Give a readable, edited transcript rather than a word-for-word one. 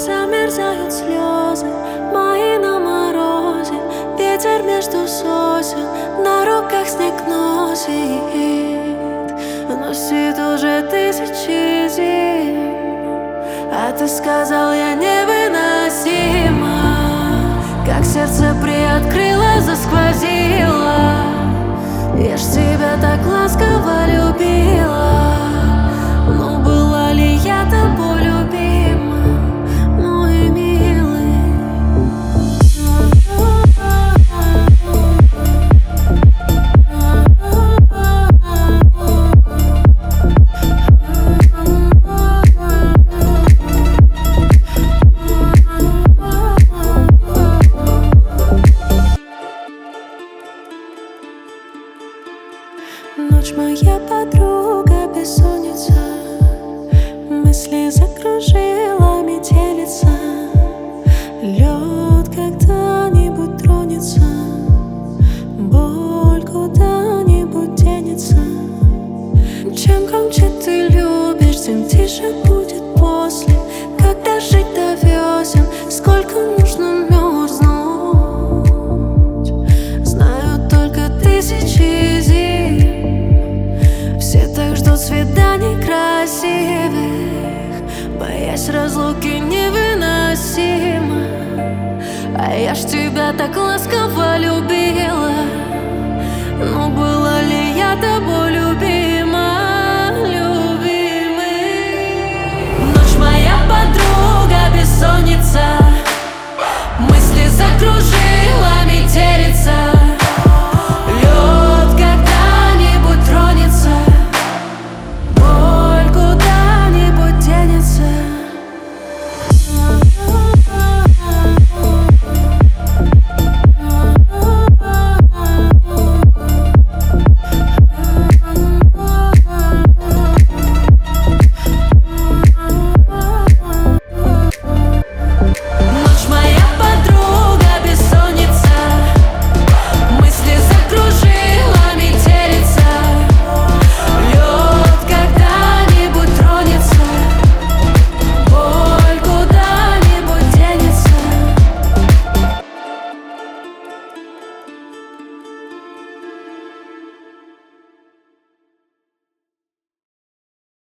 замерзают слезы мои на морозе. Ветер между сосен, на руках снег носит. Носит уже тысячи зим, а ты сказал, я невыносима. Как сердце приоткрыло, засквозило. Я ж тебя так ласково любила. Но была ли я тобой любима, мой милый? Ночь моя подруга, бессонница, мысли закружила метелица. Лед когда-нибудь тронется, боль куда-нибудь денется. Чем громче ты любишь, тем тише будет после. Когда жить до весен, сколько нужно мерзнуть, знаю только тысячи зим. Все так ждут свиданий красивых, боясь разлуки невыносимо. А я ж тебя так ласково любила. Но была ли я тобой